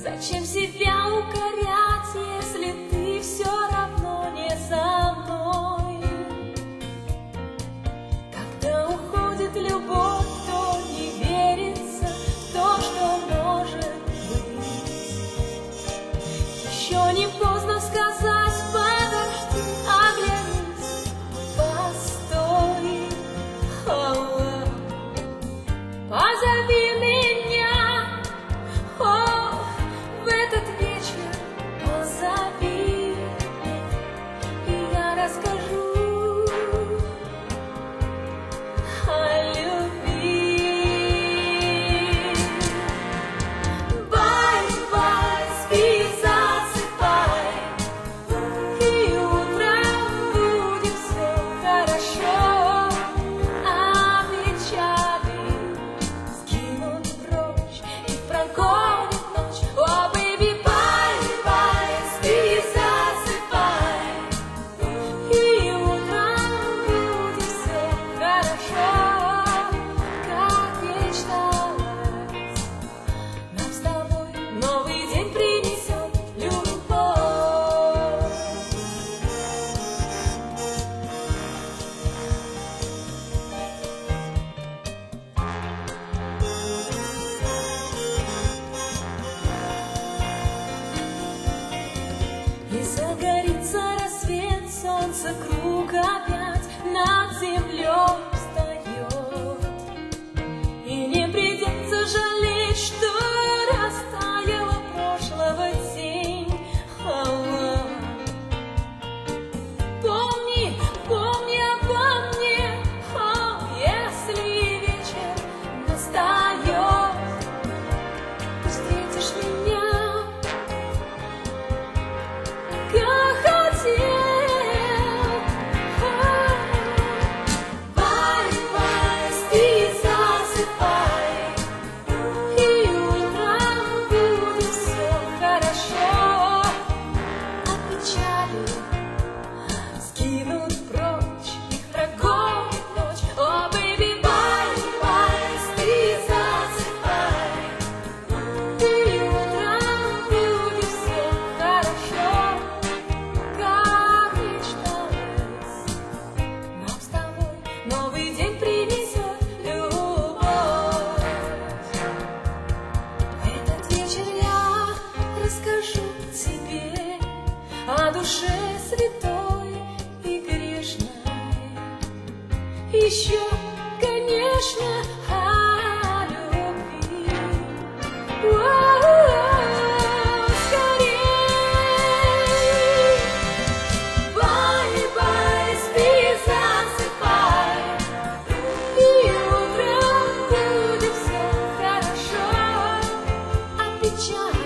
Зачем себя укорять, если ты все равно не со мной? Когда уходит любовь, то не верится в то, что может быть. Еще не поздно сказать: подожди, оглянись, постой. Позови меня, в этот вечер позови, и я расскажу о любви. Бай-бай, спи, засыпай, и утром будет все хорошо, а печали скинут прочь и прогонят ночь. О, бэйби, бай-бай, спи, засыпай, и утром будет все хорошо, как мечталось. Нам с тобой новый день принесет любовь. И загорится рассвет, солнце круг опять над землей встает. И не придется жалеть, что растаяла прошлого тень. Помни, помни обо мне, если вечер настает, ты встретишь меня, как хотел. Бай-бай, спи, засыпай, и утром будет все хорошо, а печали скинут прочь, их прогонит ночь. О, бэйби, бай-бай, спи, засыпай, и утром будет все хорошо, как мечталось. Нам с тобой новый день принесет любовь. В этот вечер я расскажу тебе о душе святой и грешной. Еще, конечно, о любви. Скорей! Бай-бай, спи, засыпай, и утром будет все хорошо, а печаль